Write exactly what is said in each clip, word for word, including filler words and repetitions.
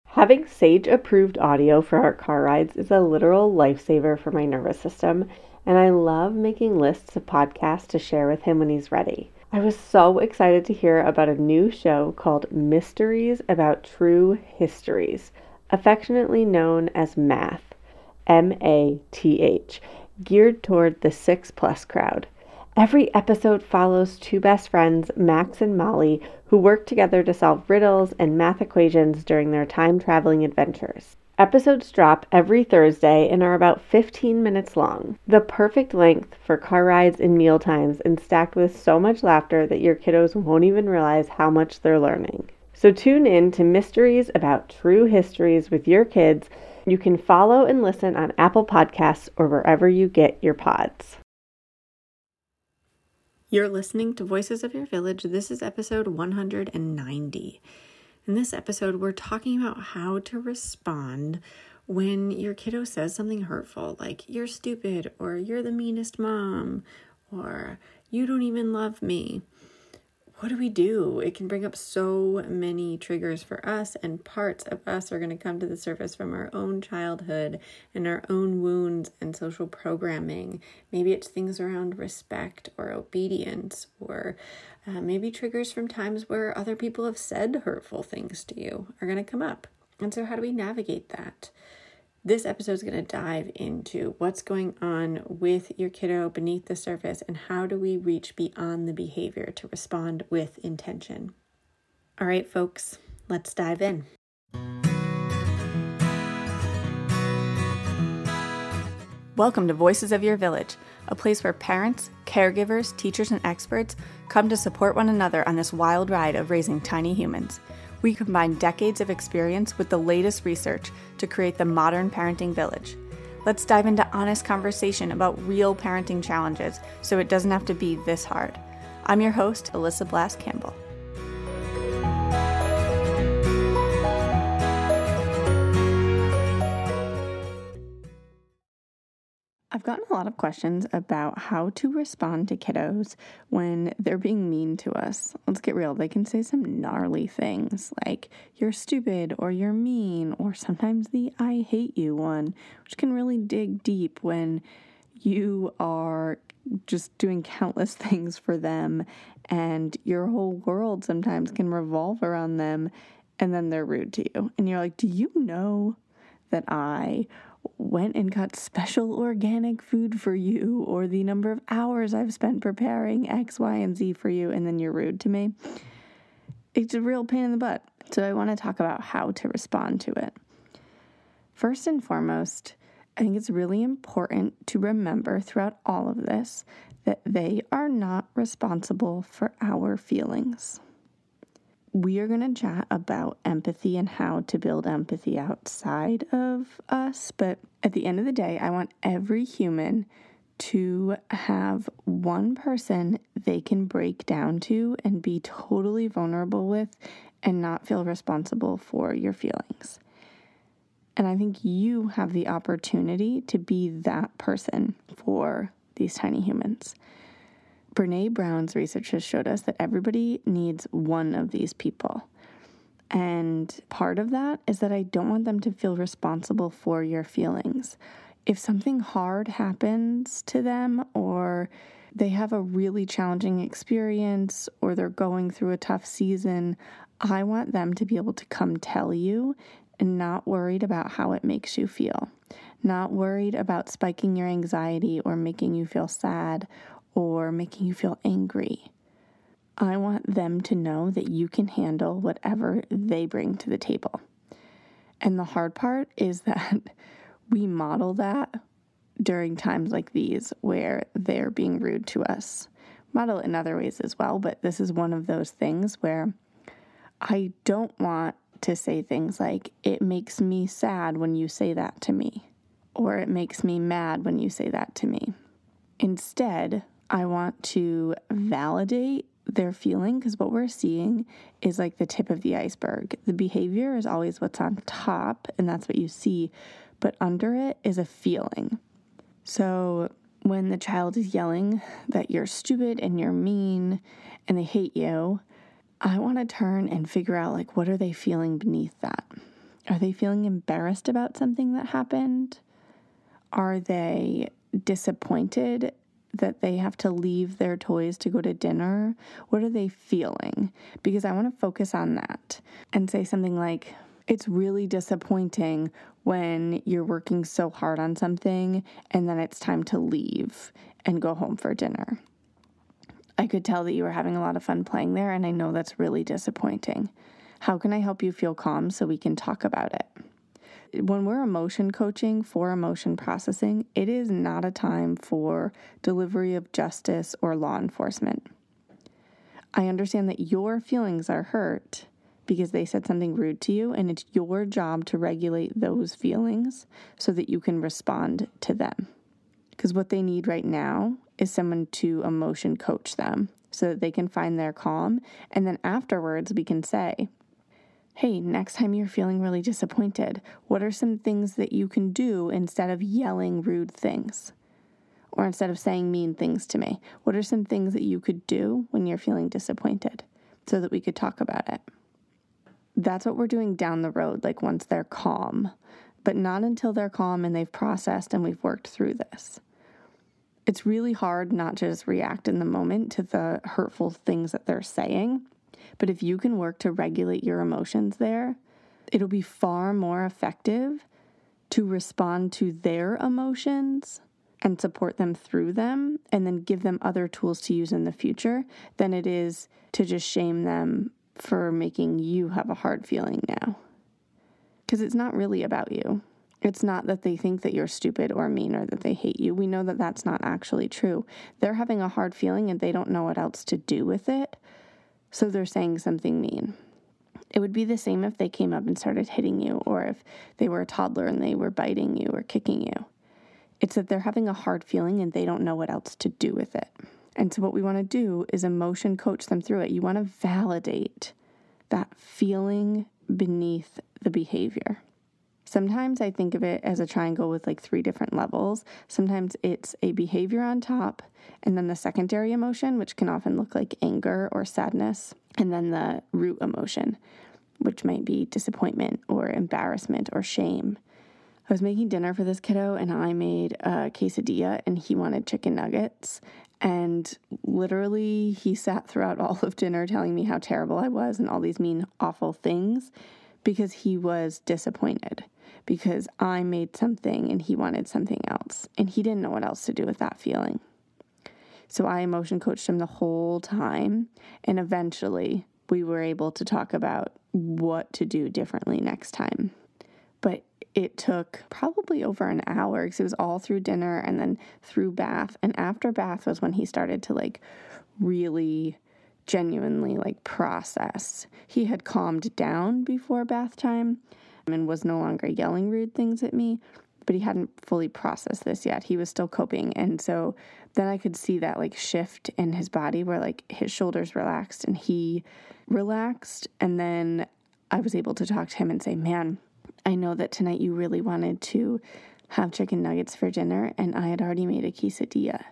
Having Sage-approved audio for our car rides is a literal lifesaver for my nervous system, and I love making lists of podcasts to share with him when he's ready. I was so excited to hear about a new show called Mysteries About True Histories, affectionately known as MATH, M A T H, geared toward the six-plus crowd. Every episode follows two best friends, Max and Molly, who work together to solve riddles and math equations during their time-traveling adventures. Episodes drop every Thursday and are about fifteen minutes long, the perfect length for car rides and meal times, and stacked with so much laughter that your kiddos won't even realize how much they're learning. So tune in to Mysteries About True Histories with your kids. You can follow and listen on Apple Podcasts or wherever you get your pods. You're listening to Voices of Your Village. This is episode one hundred ninety. In this episode, we're talking about how to respond when your kiddo says something hurtful, like you're stupid, or you're the meanest mom, or you don't even love me. What do we do? It can bring up so many triggers for us, and parts of us are going to come to the surface from our own childhood and our own wounds and social programming. Maybe it's things around respect or obedience, or uh, maybe triggers from times where other people have said hurtful things to you are going to come up. And so how do we navigate that? This episode is going to dive into what's going on with your kiddo beneath the surface and how do we reach beyond the behavior to respond with intention. All right, folks, let's dive in. Welcome to Voices of Your Village, a place where parents, caregivers, teachers, and experts come to support one another on this wild ride of raising tiny humans. We combine decades of experience with the latest research to create the modern parenting village. Let's dive into honest conversation about real parenting challenges so it doesn't have to be this hard. I'm your host, Alyssa Blass Campbell. I've gotten a lot of questions about how to respond to kiddos when they're being mean to us. Let's get real. They can say some gnarly things like, you're stupid, or you're mean, or sometimes the I hate you one, which can really dig deep when you are just doing countless things for them and your whole world sometimes can revolve around them, and then they're rude to you. And you're like, do you know that I went and got special organic food for you, or the number of hours I've spent preparing X, Y, and Z for you, and then you're rude to me? It's a real pain in the butt. So I want to talk about how to respond to it. First and foremost, I think it's really important to remember throughout all of this that they are not responsible for our feelings. We are going to chat about empathy and how to build empathy outside of us. But at the end of the day, I want every human to have one person they can break down to and be totally vulnerable with and not feel responsible for your feelings. And I think you have the opportunity to be that person for these tiny humans. Brene Brown's research has showed us that everybody needs one of these people. And part of that is that I don't want them to feel responsible for your feelings. If something hard happens to them, or they have a really challenging experience, or they're going through a tough season, I want them to be able to come tell you and not worried about how it makes you feel. Not worried about spiking your anxiety or making you feel sad or making you feel angry. I want them to know that you can handle whatever they bring to the table. And the hard part is that we model that during times like these where they're being rude to us. Model it in other ways as well, but this is one of those things where I don't want to say things like, it makes me sad when you say that to me, or it makes me mad when you say that to me. Instead, I want to validate their feeling, because what we're seeing is like the tip of the iceberg. The behavior is always what's on top, and that's what you see, but under it is a feeling. So when the child is yelling that you're stupid and you're mean and they hate you, I want to turn and figure out, like, what are they feeling beneath that? Are they feeling embarrassed about something that happened? Are they disappointed that they have to leave their toys to go to dinner? What are they feeling? Because I want to focus on that and say something like, it's really disappointing when you're working so hard on something and then it's time to leave and go home for dinner. I could tell that you were having a lot of fun playing there, and I know that's really disappointing. How can I help you feel calm so we can talk about it? When we're emotion coaching for emotion processing, it is not a time for delivery of justice or law enforcement. I understand that your feelings are hurt because they said something rude to you, and it's your job to regulate those feelings so that you can respond to them. Because what they need right now is someone to emotion coach them so that they can find their calm, and then afterwards we can say, hey, next time you're feeling really disappointed, what are some things that you can do instead of yelling rude things? Or instead of saying mean things to me? What are some things that you could do when you're feeling disappointed so that we could talk about it? That's what we're doing down the road, like once they're calm, but not until they're calm and they've processed and we've worked through this. It's really hard not to just react in the moment to the hurtful things that they're saying. But if you can work to regulate your emotions there, it'll be far more effective to respond to their emotions and support them through them and then give them other tools to use in the future than it is to just shame them for making you have a hard feeling now. Because it's not really about you. It's not that they think that you're stupid or mean or that they hate you. We know that that's not actually true. They're having a hard feeling and they don't know what else to do with it. So they're saying something mean. It would be the same if they came up and started hitting you, or if they were a toddler and they were biting you or kicking you. It's that they're having a hard feeling and they don't know what else to do with it. And so what we want to do is emotion coach them through it. You want to validate that feeling beneath the behavior. Sometimes I think of it as a triangle with like three different levels. Sometimes it's a behavior on top, and then the secondary emotion, which can often look like anger or sadness, and then the root emotion, which might be disappointment or embarrassment or shame. I was making dinner for this kiddo, and I made a quesadilla, and he wanted chicken nuggets. And literally, he sat throughout all of dinner telling me how terrible I was and all these mean, awful things because he was disappointed. Because I made something and he wanted something else. And he didn't know what else to do with that feeling. So I emotion coached him the whole time. And eventually we were able to talk about what to do differently next time. But it took probably over an hour because it was all through dinner and then through bath. And after bath was when he started to like really genuinely like process. He had calmed down before bath time and was no longer yelling rude things at me, but he hadn't fully processed this yet. He was still coping. And so then I could see that like shift in his body where like his shoulders relaxed and he relaxed. And then I was able to talk to him and say, man, I know that tonight you really wanted to have chicken nuggets for dinner and I had already made a quesadilla.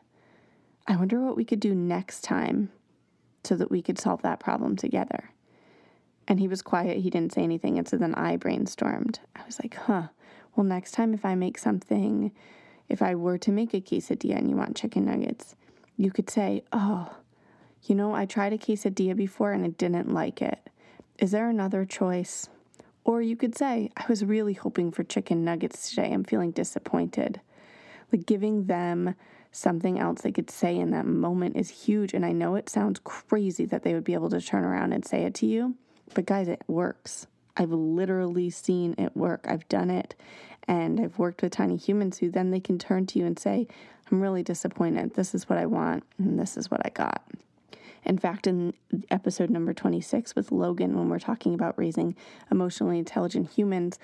I wonder what we could do next time so that we could solve that problem together. And he was quiet. He didn't say anything. And so then I brainstormed. I was like, huh, well, next time if I make something, if I were to make a quesadilla and you want chicken nuggets, you could say, oh, you know, I tried a quesadilla before and I didn't like it. Is there another choice? Or you could say, I was really hoping for chicken nuggets today. I'm feeling disappointed. Like giving them something else they could say in that moment is huge. And I know it sounds crazy that they would be able to turn around and say it to you. But guys, it works. I've literally seen it work. I've done it. And I've worked with tiny humans who then they can turn to you and say, I'm really disappointed. This is what I want. And this is what I got. In fact, in episode number twenty-six with Logan, when we're talking about raising emotionally intelligent humans,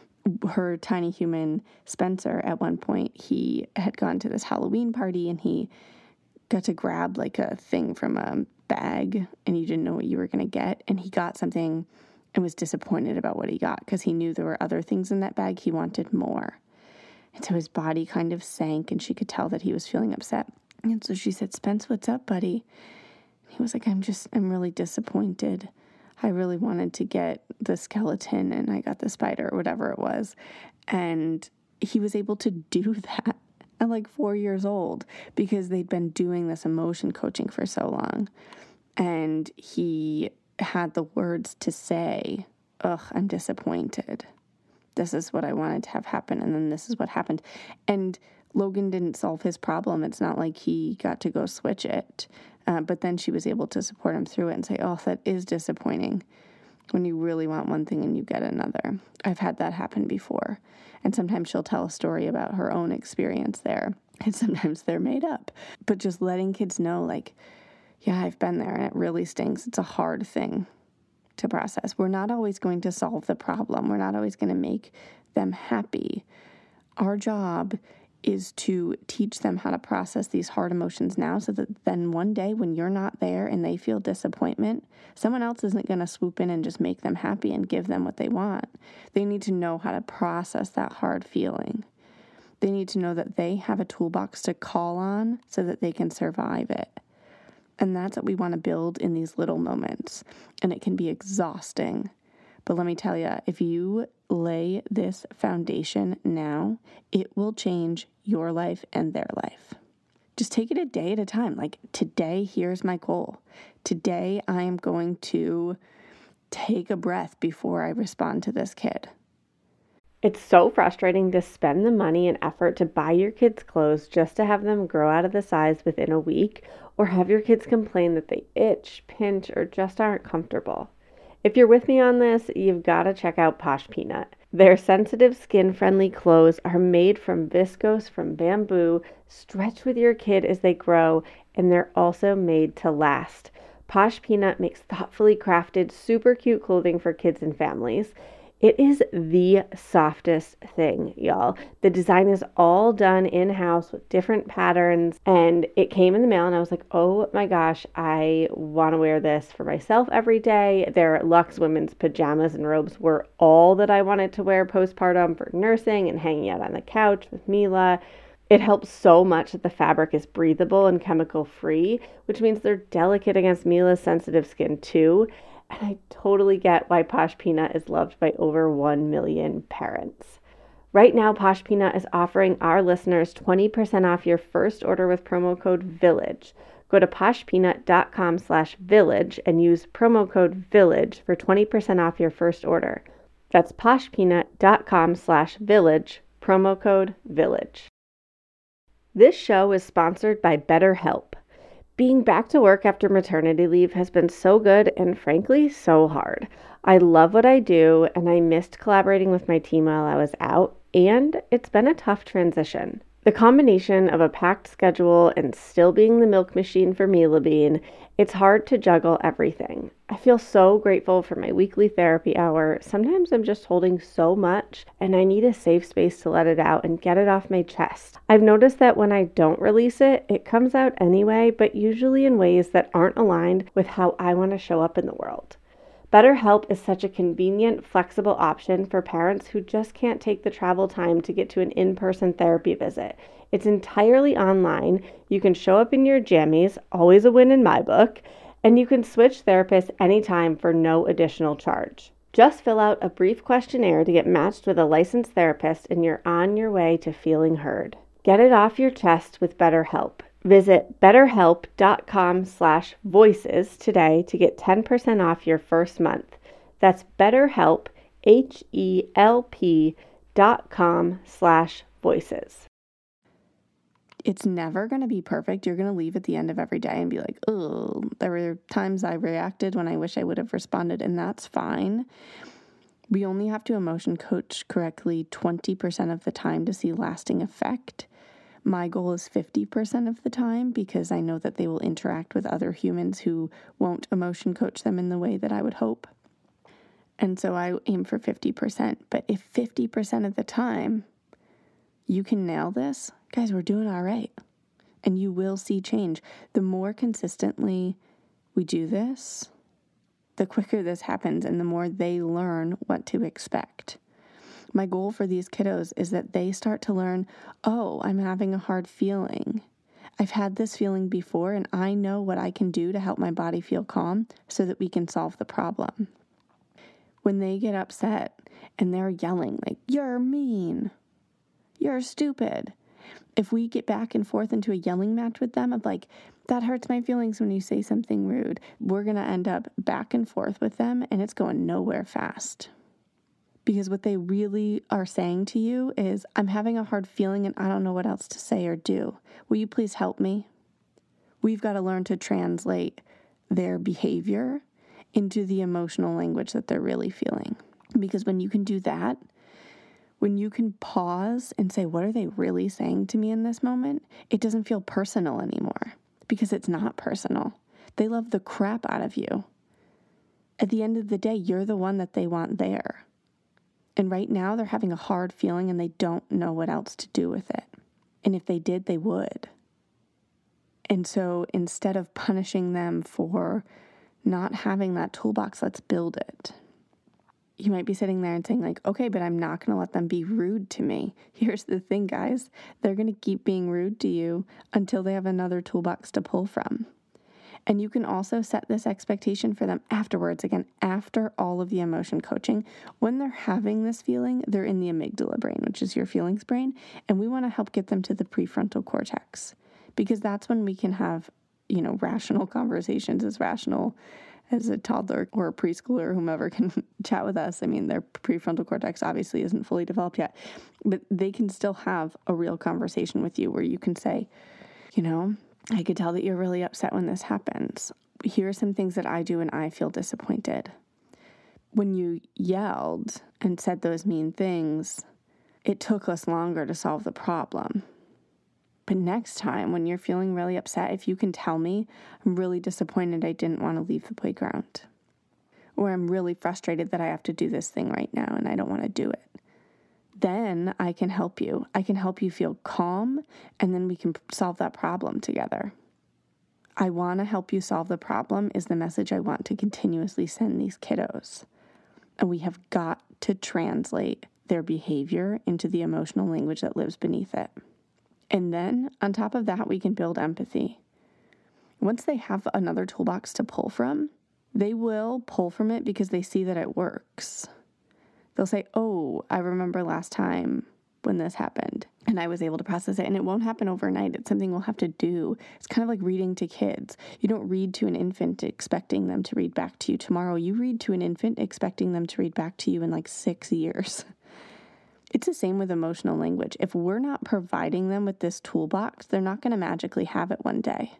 her tiny human Spencer, at one point, he had gone to this Halloween party and he got to grab like a thing from a bag and you didn't know what you were going to get. And he got something and was disappointed about what he got because he knew there were other things in that bag. He wanted more. And so his body kind of sank and she could tell that he was feeling upset. And so she said, Spence, what's up, buddy? He was like, I'm just, I'm really disappointed. I really wanted to get the skeleton and I got the spider or whatever it was. And he was able to do that at like four years old because they'd been doing this emotion coaching for so long. And he had the words to say, ugh, I'm disappointed. This is what I wanted to have happen. And then this is what happened. And Logan didn't solve his problem. It's not like he got to go switch it. Uh, but then she was able to support him through it and say, oh, that is disappointing when you really want one thing and you get another. I've had that happen before. And sometimes she'll tell a story about her own experience there. And sometimes they're made up. But just letting kids know, like, yeah, I've been there and it really stinks. It's a hard thing to process. We're not always going to solve the problem. We're not always going to make them happy. Our job is to teach them how to process these hard emotions now so that then one day when you're not there and they feel disappointment, someone else isn't going to swoop in and just make them happy and give them what they want. They need to know how to process that hard feeling. They need to know that they have a toolbox to call on so that they can survive it. And that's what we want to build in these little moments. And it can be exhausting. But let me tell you, if you lay this foundation now, it will change your life and their life. Just take it a day at a time. Like, today, here's my goal. Today, I am going to take a breath before I respond to this kid. It's so frustrating to spend the money and effort to buy your kids clothes just to have them grow out of the size within a week, or have your kids complain that they itch, pinch, or just aren't comfortable. If you're with me on this, you've got to check out Posh Peanut. Their sensitive, skin-friendly clothes are made from viscose from bamboo, stretch with your kid as they grow, and they're also made to last. Posh Peanut makes thoughtfully crafted, super cute clothing for kids and families. It is the softest thing, y'all. The design is all done in-house with different patterns, and it came in the mail, and I was like, oh my gosh, I want to wear this for myself every day. Their Luxe women's pajamas and robes were all that I wanted to wear postpartum for nursing and hanging out on the couch with Mila. It helps so much that the fabric is breathable and chemical-free, which means they're delicate against Mila's sensitive skin too. And I totally get why Posh Peanut is loved by over one million parents. Right now, Posh Peanut is offering our listeners twenty percent off your first order with promo code VILLAGE. Go to poshpeanut.com slash village and use promo code VILLAGE for twenty percent off your first order. That's poshpeanut.com slash village, promo code VILLAGE. This show is sponsored by BetterHelp. Being back to work after maternity leave has been so good and frankly so hard. I love what I do and I missed collaborating with my team while I was out, and it's been a tough transition. The combination of a packed schedule and still being the milk machine for Mila Bean, it's hard to juggle everything. I feel so grateful for my weekly therapy hour. Sometimes I'm just holding so much and I need a safe space to let it out and get it off my chest. I've noticed that when I don't release it, it comes out anyway, but usually in ways that aren't aligned with how I want to show up in the world. BetterHelp is such a convenient, flexible option for parents who just can't take the travel time to get to an in-person therapy visit. It's entirely online. You can show up in your jammies, always a win in my book, and you can switch therapists anytime for no additional charge. Just fill out a brief questionnaire to get matched with a licensed therapist, and you're on your way to feeling heard. Get it off your chest with BetterHelp. Visit betterhelp.com slash voices today to get ten percent off your first month. That's betterhelp, H-E-L-P dot com slash voices. It's never going to be perfect. You're going to leave at the end of every day and be like, oh, there were times I reacted when I wish I would have responded, and that's fine. We only have to emotion coach correctly twenty percent of the time to see lasting effect. My goal is fifty percent of the time because I know that they will interact with other humans who won't emotion coach them in the way that I would hope. And so I aim for fifty percent. But if fifty percent of the time you can nail this, guys, we're doing all right. And you will see change. The more consistently we do this, the quicker this happens and the more they learn what to expect. My goal for these kiddos is that they start to learn, oh, I'm having a hard feeling. I've had this feeling before, and I know what I can do to help my body feel calm so that we can solve the problem. When they get upset and they're yelling like, you're mean, you're stupid, if we get back and forth into a yelling match with them of like, that hurts my feelings when you say something rude, we're going to end up back and forth with them, and it's going nowhere fast. Because what they really are saying to you is, I'm having a hard feeling and I don't know what else to say or do. Will you please help me? We've got to learn to translate their behavior into the emotional language that they're really feeling. Because when you can do that, when you can pause and say, what are they really saying to me in this moment? It doesn't feel personal anymore because it's not personal. They love the crap out of you. At the end of the day, you're the one that they want there. And right now they're having a hard feeling and they don't know what else to do with it. And if they did, they would. And so instead of punishing them for not having that toolbox, let's build it. You might be sitting there and saying like, okay, but I'm not going to let them be rude to me. Here's the thing, guys. They're going to keep being rude to you until they have another toolbox to pull from. And you can also set this expectation for them afterwards, again, after all of the emotion coaching. When they're having this feeling, they're in the amygdala brain, which is your feelings brain. And we want to help get them to the prefrontal cortex because that's when we can have, you know, rational conversations, as rational as a toddler or a preschooler, whomever can chat with us. I mean, their prefrontal cortex obviously isn't fully developed yet, but they can still have a real conversation with you where you can say, you know, I could tell that you're really upset when this happens. Here are some things that I do and I feel disappointed. When you yelled and said those mean things, it took us longer to solve the problem. But next time when you're feeling really upset, if you can tell me, I'm really disappointed I didn't want to leave the playground. Or I'm really frustrated that I have to do this thing right now and I don't want to do it. Then I can help you. I can help you feel calm, and then we can solve that problem together. I want to help you solve the problem is the message I want to continuously send these kiddos. And we have got to translate their behavior into the emotional language that lives beneath it. And then on top of that, we can build empathy. Once they have another toolbox to pull from, they will pull from it because they see that it works. They'll say, oh, I remember last time when this happened and I was able to process it. And it won't happen overnight. It's something we'll have to do. It's kind of like reading to kids. You don't read to an infant expecting them to read back to you tomorrow. You read to an infant expecting them to read back to you in like six years. It's the same with emotional language. If we're not providing them with this toolbox, they're not going to magically have it one day.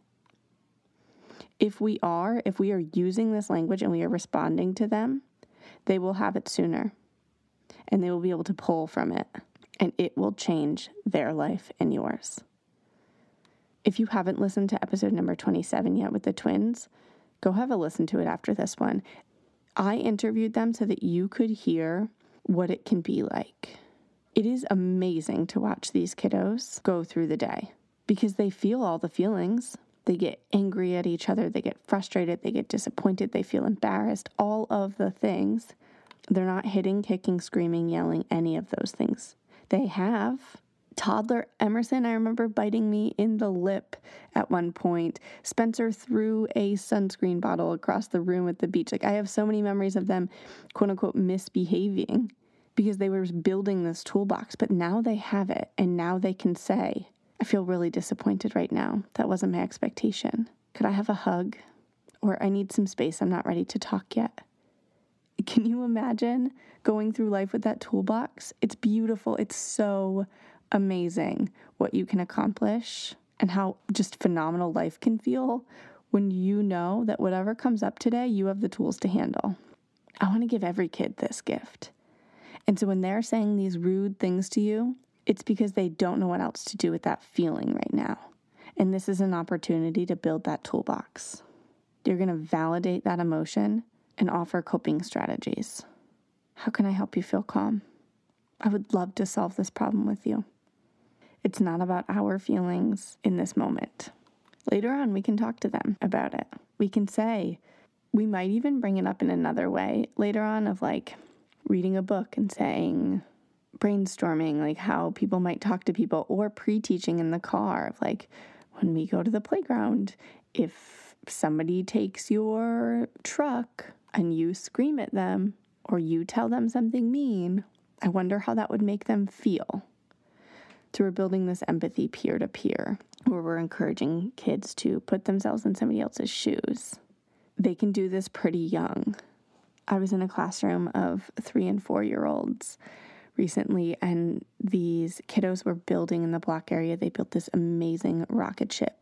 If we are, if we are using this language and we are responding to them, they will have it sooner. And they will be able to pull from it, and it will change their life and yours. If you haven't listened to episode number twenty-seven yet with the twins, go have a listen to it after this one. I interviewed them so that you could hear what it can be like. It is amazing to watch these kiddos go through the day because they feel all the feelings. They get angry at each other. They get frustrated. They get disappointed. They feel embarrassed. All of the things. They're not hitting, kicking, screaming, yelling, any of those things. They have. Toddler Emerson, I remember biting me in the lip at one point. Spencer threw a sunscreen bottle across the room at the beach. Like, I have so many memories of them, quote unquote, misbehaving because they were building this toolbox. But now they have it. And now they can say, I feel really disappointed right now. That wasn't my expectation. Could I have a hug? Or I need some space. I'm not ready to talk yet. Can you imagine going through life with that toolbox? It's beautiful. It's so amazing what you can accomplish and how just phenomenal life can feel when you know that whatever comes up today, you have the tools to handle. I want to give every kid this gift. And so when they're saying these rude things to you, it's because they don't know what else to do with that feeling right now. And this is an opportunity to build that toolbox. You're going to validate that emotion and offer coping strategies. How can I help you feel calm? I would love to solve this problem with you. It's not about our feelings in this moment. Later on, we can talk to them about it. We can say, we might even bring it up in another way later on of like reading a book and saying, brainstorming, like how people might talk to people, or pre-teaching in the car of like, when we go to the playground, if somebody takes your truck and you scream at them or you tell them something mean, I wonder how that would make them feel. So we're building this empathy peer-to-peer where we're encouraging kids to put themselves in somebody else's shoes. They can do this pretty young. I was in a classroom of three and four-year-olds recently, and these kiddos were building in the block area. They built this amazing rocket ship,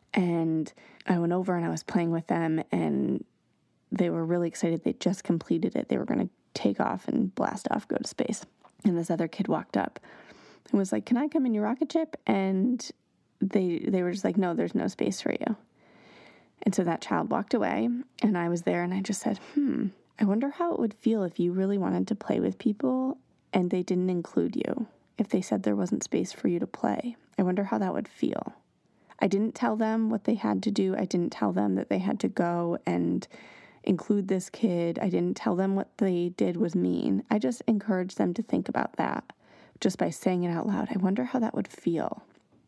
and I went over and I was playing with them, and they were really excited. They just completed it. They were going to take off and blast off, go to space. And this other kid walked up and was like, "Can I come in your rocket ship?" And they they were just like, "No, there's no space for you." And so that child walked away, and I was there, and I just said, hmm, I wonder how it would feel if you really wanted to play with people and they didn't include you. If they said there wasn't space for you to play, I wonder how that would feel. I didn't tell them what they had to do. I didn't tell them that they had to go and include this kid. I didn't tell them what they did was mean. I just encouraged them to think about that just by saying it out loud. I wonder how that would feel.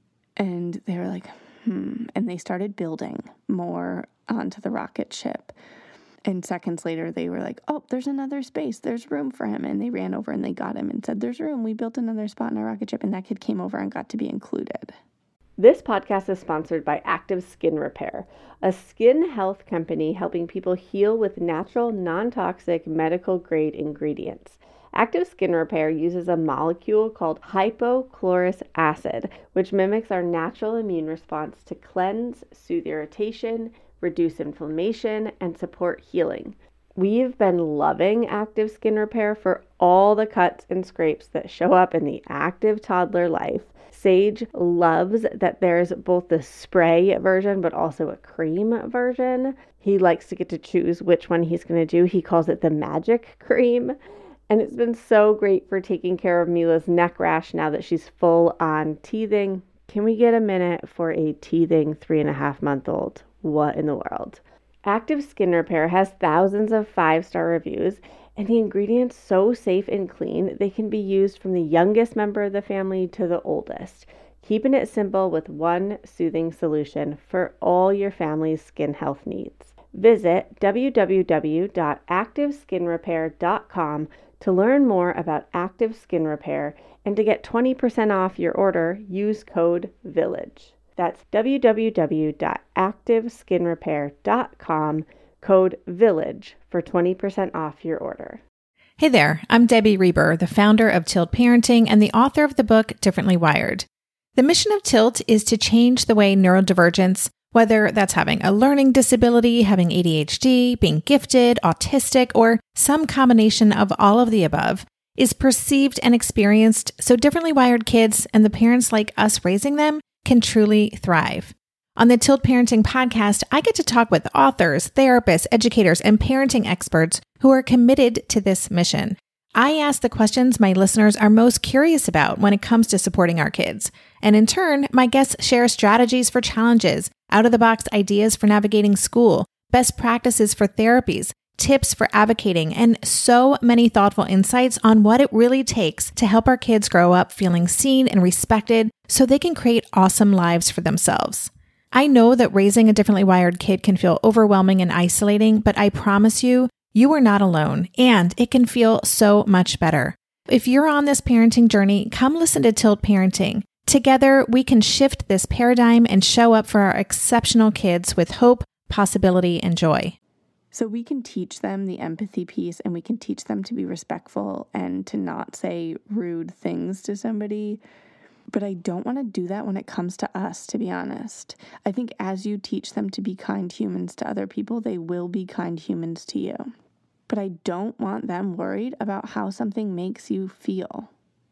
And they were like, hmm. And they started building more onto the rocket ship. And seconds later, they were like, "Oh, there's another space. There's room for him." And they ran over and they got him and said, "There's room. We built another spot in our rocket ship." And that kid came over and got to be included. This podcast is sponsored by Active Skin Repair, a skin health company helping people heal with natural, non-toxic, medical-grade ingredients. Active Skin Repair uses a molecule called hypochlorous acid, which mimics our natural immune response to cleanse, soothe irritation, reduce inflammation, and support healing. We've been loving Active Skin Repair for all the cuts and scrapes that show up in the active toddler life. Sage loves that there's both the spray version but also a cream version. He likes to get to choose which one he's going to do. He calls it the magic cream. And it's been so great for taking care of Mila's neck rash now that she's full on teething. Can we get a minute for a teething three and a half month old? What in the world? Active Skin Repair has thousands of five-star reviews, and the ingredients so safe and clean they can be used from the youngest member of the family to the oldest, keeping it simple with one soothing solution for all your family's skin health needs. Visit w w w dot active skin repair dot com to learn more about Active Skin Repair, and to get twenty percent off your order, use code VILLAGE. That's w w w dot active skin repair dot com, code VILLAGE for twenty percent off your order. Hey there, I'm Debbie Reber, the founder of Tilt Parenting and the author of the book Differently Wired. The mission of Tilt is to change the way neurodivergence, whether that's having a learning disability, having A D H D, being gifted, autistic, or some combination of all of the above, is perceived and experienced so differently wired kids and the parents like us raising them can truly thrive. On the Tilt Parenting podcast, I get to talk with authors, therapists, educators, and parenting experts who are committed to this mission. I ask the questions my listeners are most curious about when it comes to supporting our kids. And in turn, my guests share strategies for challenges, out-of-the-box ideas for navigating school, best practices for therapies, tips for advocating, and so many thoughtful insights on what it really takes to help our kids grow up feeling seen and respected so they can create awesome lives for themselves. I know that raising a differently wired kid can feel overwhelming and isolating, but I promise you, you are not alone, and it can feel so much better. If you're on this parenting journey, come listen to Tilt Parenting. Together, we can shift this paradigm and show up for our exceptional kids with hope, possibility, and joy. So we can teach them the empathy piece, and we can teach them to be respectful and to not say rude things to somebody. But I don't want to do that when it comes to us, to be honest. I think as you teach them to be kind humans to other people, they will be kind humans to you. But I don't want them worried about how something makes you feel.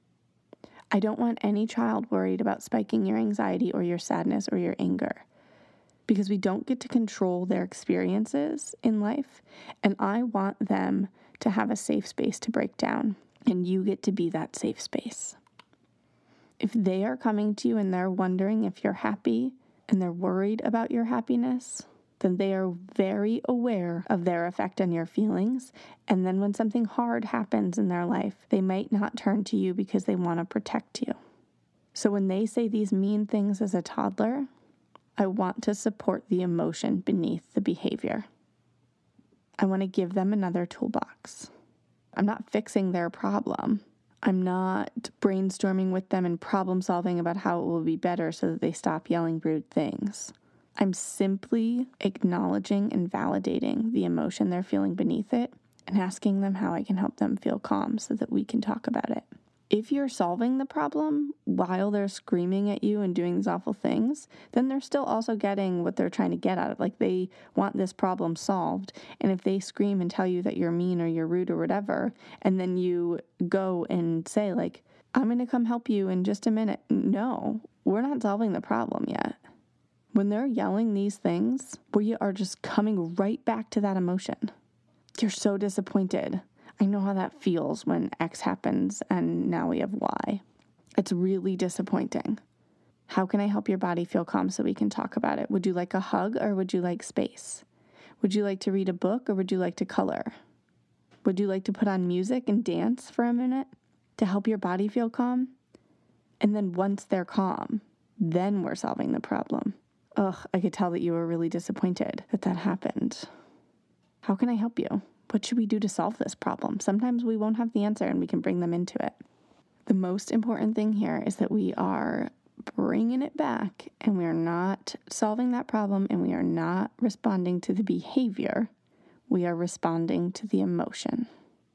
I don't want any child worried about spiking your anxiety or your sadness or your anger, because we don't get to control their experiences in life. And I want them to have a safe space to break down, and you get to be that safe space. If they are coming to you and they're wondering if you're happy and they're worried about your happiness, then they are very aware of their effect on your feelings. And then when something hard happens in their life, they might not turn to you because they want to protect you. So when they say these mean things as a toddler, I want to support the emotion beneath the behavior. I want to give them another toolbox. I'm not fixing their problem. I'm not brainstorming with them and problem solving about how it will be better so that they stop yelling rude things. I'm simply acknowledging and validating the emotion they're feeling beneath it and asking them how I can help them feel calm so that we can talk about it. If you're solving the problem while they're screaming at you and doing these awful things, then they're still also getting what they're trying to get at it. Like, they want this problem solved. And if they scream and tell you that you're mean or you're rude or whatever, and then you go and say, like, I'm going to come help you in just a minute. No, we're not solving the problem yet. When they're yelling these things, we are just coming right back to that emotion. You're so disappointed. I know how that feels when X happens and now we have Y. It's really disappointing. How can I help your body feel calm so we can talk about it? Would you like a hug or would you like space? Would you like to read a book or would you like to color? Would you like to put on music and dance for a minute to help your body feel calm? And then once they're calm, then we're solving the problem. Ugh, I could tell that you were really disappointed that that happened. How can I help you? What should we do to solve this problem? Sometimes we won't have the answer and we can bring them into it. The most important thing here is that we are bringing it back and we are not solving that problem and we are not responding to the behavior. We are responding to the emotion.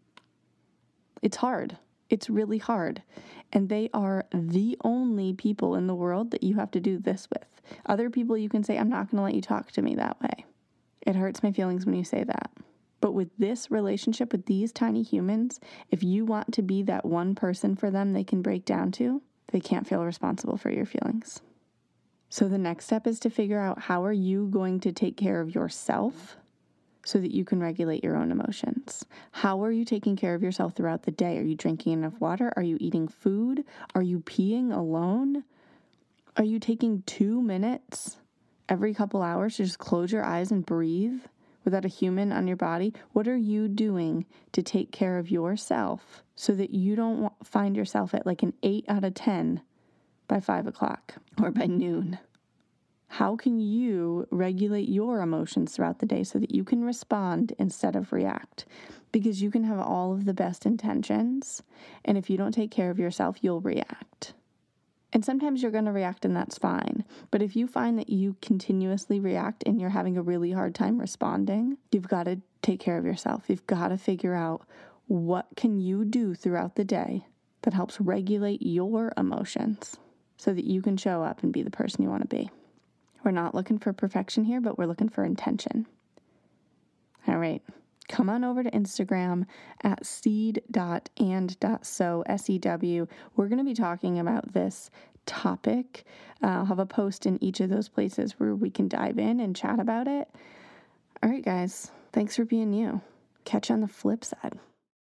It's hard. It's really hard. And they are the only people in the world that you have to do this with. Other people you can say, I'm not going to let you talk to me that way. It hurts my feelings when you say that. But with this relationship with these tiny humans, if you want to be that one person for them they can break down to, they can't feel responsible for your feelings. So the next step is to figure out, how are you going to take care of yourself so that you can regulate your own emotions? How are you taking care of yourself throughout the day? Are you drinking enough water? Are you eating food? Are you peeing alone? Are you taking two minutes every couple hours to just close your eyes and breathe without a human on your body? What are you doing to take care of yourself so that you don't find yourself at like an eight out of ten by five o'clock or by noon? How can you regulate your emotions throughout the day so that you can respond instead of react? Because you can have all of the best intentions, and if you don't take care of yourself, you'll react. And sometimes you're going to react and that's fine. But if you find that you continuously react and you're having a really hard time responding, you've got to take care of yourself. You've got to figure out, what can you do throughout the day that helps regulate your emotions so that you can show up and be the person you want to be. We're not looking for perfection here, but we're looking for intention. All right. Come on over to Instagram at seed dot and dot sew, S E W. We're going to be talking about this topic. Uh, I'll have a post in each of those places where we can dive in and chat about it. All right, guys. Thanks for being you. Catch you on the flip side.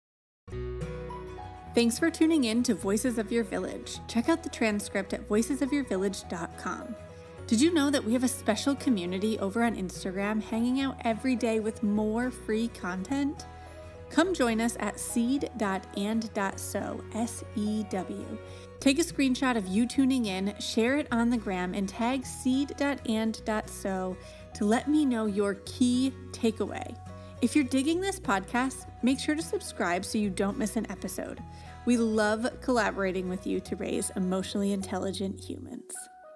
Thanks for tuning in to Voices of Your Village. Check out the transcript at voices of your village dot com. Did you know that we have a special community over on Instagram hanging out every day with more free content? Come join us at seed dot and dot sew, S E W. Take a screenshot of you tuning in, share it on the gram, and tag seed dot and dot sew to let me know your key takeaway. If you're digging this podcast, make sure to subscribe so you don't miss an episode. We love collaborating with you to raise emotionally intelligent humans.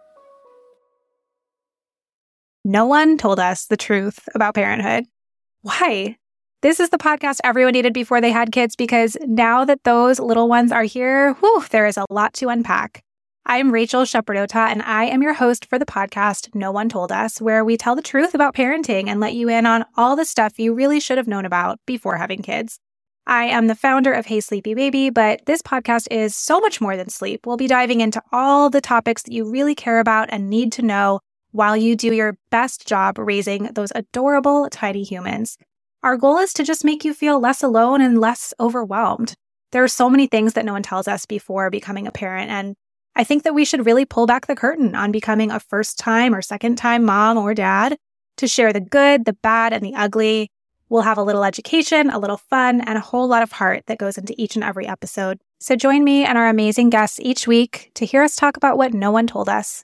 No one told us the truth about parenthood. Why? This is the podcast everyone needed before they had kids, because now that those little ones are here, whew, there is a lot to unpack. I'm Rachel Shepardota, and I am your host for the podcast No One Told Us, where we tell the truth about parenting and let you in on all the stuff you really should have known about before having kids. I am the founder of Hey Sleepy Baby, but this podcast is so much more than sleep. We'll be diving into all the topics that you really care about and need to know while you do your best job raising those adorable tiny humans. Our goal is to just make you feel less alone and less overwhelmed. There are so many things that no one tells us before becoming a parent, and I think that we should really pull back the curtain on becoming a first-time or second-time mom or dad to share the good, the bad, and the ugly. We'll have a little education, a little fun, and a whole lot of heart that goes into each and every episode. So join me and our amazing guests each week to hear us talk about what no one told us.